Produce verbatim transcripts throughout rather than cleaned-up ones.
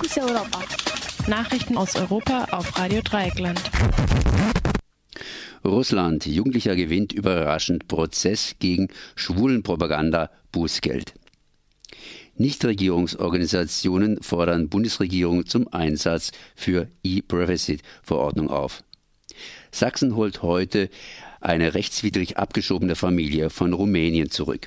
Fokus Europa. Nachrichten aus Europa auf Radio Dreieckland. Russland. Jugendlicher gewinnt überraschend Prozess gegen Schwulenpropaganda, Bußgeld. Nichtregierungsorganisationen fordern Bundesregierung zum Einsatz für E-Privacy-Verordnung auf. Sachsen holt heute eine rechtswidrig abgeschobene Familie von Rumänien zurück.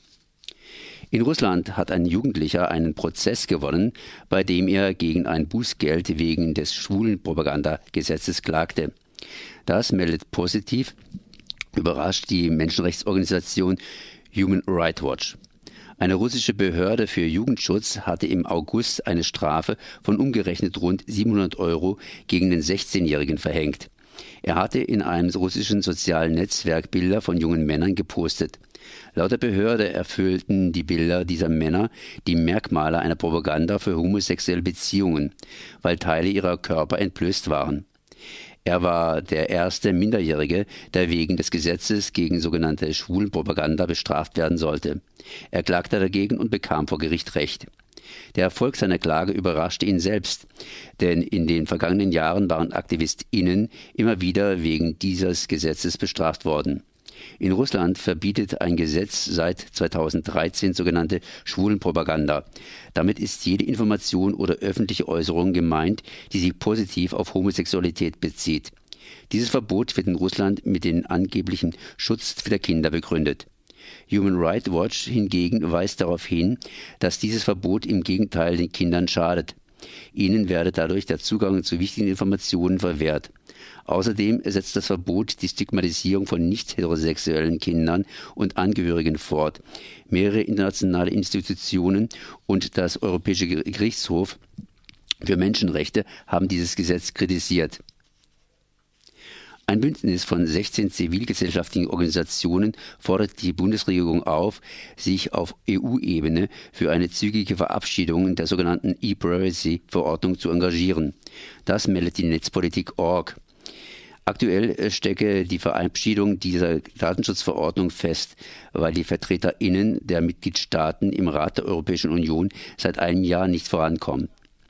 In Russland hat ein Jugendlicher einen Prozess gewonnen, bei dem er gegen ein Bußgeld wegen des Schwulenpropagandagesetzes klagte. Das meldet positiv überrascht die Menschenrechtsorganisation Human Rights Watch. Eine russische Behörde für Jugendschutz hatte im August eine Strafe von umgerechnet rund siebenhundert Euro gegen den sechzehnjährigen verhängt. Er hatte in einem russischen sozialen Netzwerk Bilder von jungen Männern gepostet. Laut der Behörde erfüllten die Bilder dieser Männer die Merkmale einer Propaganda für homosexuelle Beziehungen, weil Teile ihrer Körper entblößt waren. Er war der erste Minderjährige, der wegen des Gesetzes gegen sogenannte Schwulenpropaganda bestraft werden sollte. Er klagte dagegen und bekam vor Gericht Recht. Der Erfolg seiner Klage überraschte ihn selbst, denn in den vergangenen Jahren waren AktivistInnen immer wieder wegen dieses Gesetzes bestraft worden. In Russland verbietet ein Gesetz seit zweitausenddreizehn sogenannte Schwulenpropaganda. Damit ist jede Information oder öffentliche Äußerung gemeint, die sich positiv auf Homosexualität bezieht. Dieses Verbot wird in Russland mit dem angeblichen Schutz der Kinder begründet. Human Rights Watch hingegen weist darauf hin, dass dieses Verbot im Gegenteil den Kindern schadet. Ihnen werde dadurch der Zugang zu wichtigen Informationen verwehrt. Außerdem setzt das Verbot die Stigmatisierung von nicht-heterosexuellen Kindern und Angehörigen fort. Mehrere internationale Institutionen und das Europäische Gerichtshof für Menschenrechte haben dieses Gesetz kritisiert. Ein Bündnis von sechzehn zivilgesellschaftlichen Organisationen fordert die Bundesregierung auf, sich auf E U-Ebene für eine zügige Verabschiedung der sogenannten E-Privacy-Verordnung zu engagieren. Das meldet die Netzpolitik Punkt org. Aktuell stecke die Verabschiedung dieser Datenschutzverordnung fest, weil die VertreterInnen der Mitgliedstaaten im Rat der Europäischen Union seit einem Jahr nicht vorankommen.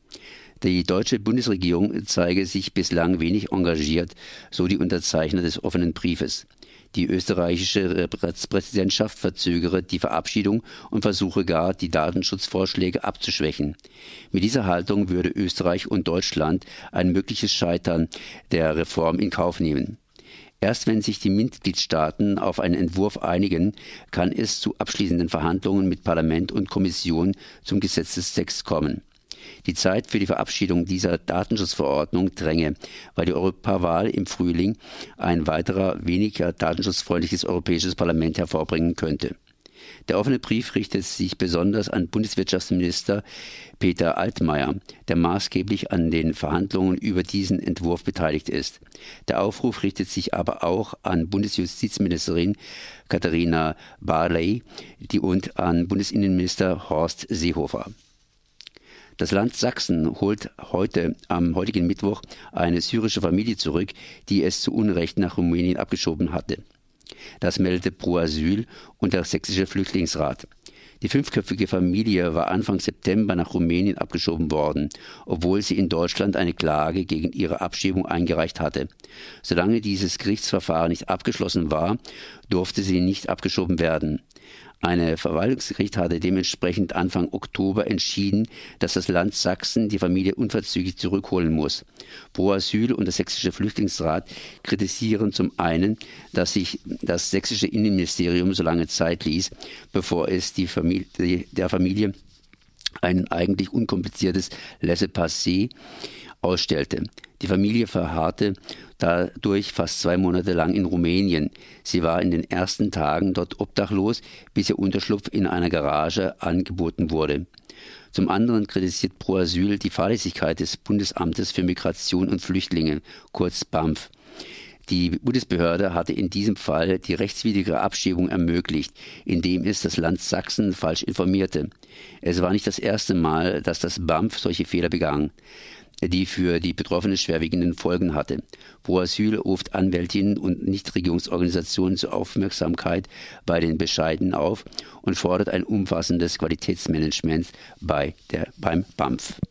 Die deutsche Bundesregierung zeige sich bislang wenig engagiert, so die Unterzeichner des offenen Briefes. Die österreichische Präsidentschaft verzögere die Verabschiedung und versuche gar, die Datenschutzvorschläge abzuschwächen. Mit dieser Haltung würde Österreich und Deutschland ein mögliches Scheitern der Reform in Kauf nehmen. Erst wenn sich die Mitgliedstaaten auf einen Entwurf einigen, kann es zu abschließenden Verhandlungen mit Parlament und Kommission zum Gesetzestext kommen. Die Zeit für die Verabschiedung dieser Datenschutzverordnung dränge, weil die Europawahl im Frühling ein weiterer, weniger datenschutzfreundliches Europäisches Parlament hervorbringen könnte. Der offene Brief richtet sich besonders an Bundeswirtschaftsminister Peter Altmaier, der maßgeblich an den Verhandlungen über diesen Entwurf beteiligt ist. Der Aufruf richtet sich aber auch an Bundesjustizministerin Katharina Barley und an Bundesinnenminister Horst Seehofer. Das Land Sachsen holt heute, am heutigen Mittwoch, eine syrische Familie zurück, die es zu Unrecht nach Rumänien abgeschoben hatte. Das meldete Pro Asyl und der Sächsische Flüchtlingsrat. Die fünfköpfige Familie war Anfang September nach Rumänien abgeschoben worden, obwohl sie in Deutschland eine Klage gegen ihre Abschiebung eingereicht hatte. Solange dieses Gerichtsverfahren nicht abgeschlossen war, durfte sie nicht abgeschoben werden. Ein Verwaltungsgericht hatte dementsprechend Anfang Oktober entschieden, dass das Land Sachsen die Familie unverzüglich zurückholen muss. Pro Asyl und der Sächsische Flüchtlingsrat kritisieren zum einen, dass sich das sächsische Innenministerium so lange Zeit ließ, bevor es die Familie, der Familie ein eigentlich unkompliziertes Laissez-passer ausstellte. Die Familie verharrte dadurch fast zwei Monate lang in Rumänien. Sie war in den ersten Tagen dort obdachlos, bis ihr Unterschlupf in einer Garage angeboten wurde. Zum anderen kritisiert Pro Asyl die Fahrlässigkeit des Bundesamtes für Migration und Flüchtlinge, kurz B A M F. Die Bundesbehörde hatte in diesem Fall die rechtswidrige Abschiebung ermöglicht, indem es das Land Sachsen falsch informierte. Es war nicht das erste Mal, dass das B A M F solche Fehler begangen, die für die Betroffenen schwerwiegenden Folgen hatte. Pro Asyl ruft Anwältinnen und Nichtregierungsorganisationen zur Aufmerksamkeit bei den Bescheiden auf und fordert ein umfassendes Qualitätsmanagement bei der, beim B A M F.